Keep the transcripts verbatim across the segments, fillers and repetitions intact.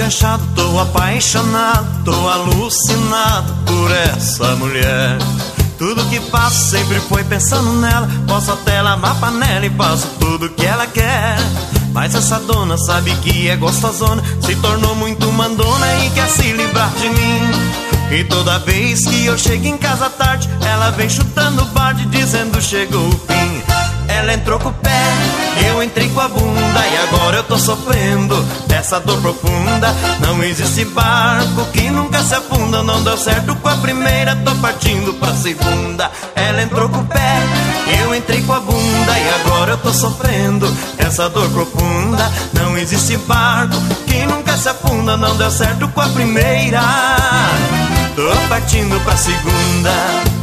enganchado, tô apaixonado, tô alucinado por essa mulher. Tudo que faço sempre foi pensando nela. Posso até lavar panela e faço tudo que ela quer. Mas essa dona sabe que é gostosona, se tornou muito mandona e quer se livrar de mim. E toda vez que eu chego em casa tarde, ela vem chutando o balde dizendo chegou o fim. Ela entrou com o pé, eu entrei com a bunda, e agora eu tô sofrendo dessa dor profunda. Não existe barco que nunca se afunda, não deu certo com a primeira, tô partindo pra segunda. Ela entrou com o pé, eu entrei com a bunda, e agora eu tô sofrendo essa dor profunda. Não existe barco que nunca se afunda, não deu certo com a primeira, tô partindo pra segunda.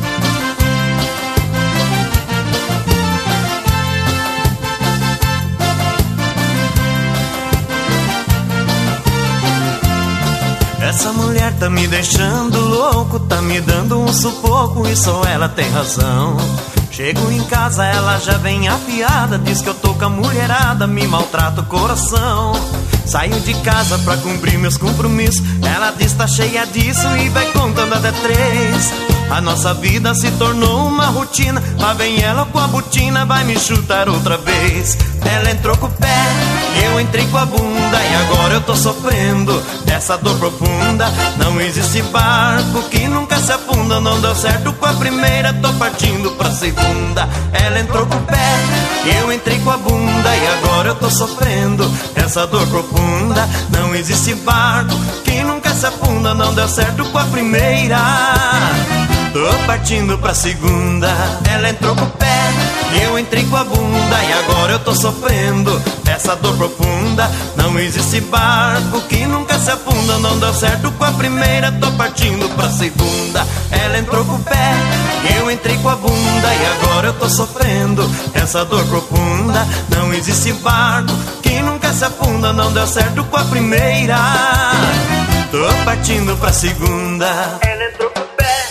Essa mulher tá me deixando louco, tá me dando um sufoco e só ela tem razão. Chego em casa, ela já vem afiada, diz que eu tô com a mulherada, me maltrata o coração. Saio de casa pra cumprir meus compromissos, ela diz tá cheia disso e vai contando até três. A nossa vida se tornou uma rotina, lá vem ela com a botina, vai me chutar outra vez. Ela entrou com o pé, eu entrei com a bunda, e agora eu tô sofrendo dessa dor profunda. Não existe barco que nunca se afunda, não deu certo com a primeira, tô partindo pra segunda. Ela entrou com o pé, eu entrei com a bunda, e agora eu tô sofrendo essa dor profunda. Não existe barco que nunca se afunda, não deu certo com a primeira, tô partindo pra segunda. Ela entrou com o pé, eu entrei com a bunda, e agora eu tô sofrendo essa dor profunda. Não existe barco que nunca se afunda, não deu certo com a primeira, tô partindo pra segunda. Ela entrou com o pé, eu entrei com a bunda, e agora eu tô sofrendo essa dor profunda. Não existe barco que nunca se afunda, não deu certo com a primeira, tô partindo pra segunda. Ela entrou com o pé,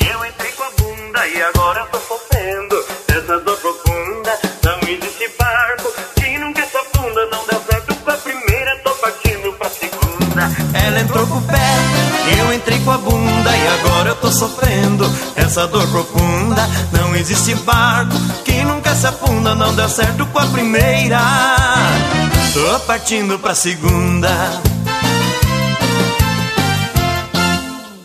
e agora eu tô sofrendo essa dor profunda. Não existe barco que nunca se afunda, não deu certo com a primeira, tô partindo pra segunda. Ela entrou com o pé, eu entrei com a bunda, e agora eu tô sofrendo essa dor profunda. Não existe barco que nunca se afunda, não deu certo com a primeira, tô partindo pra segunda.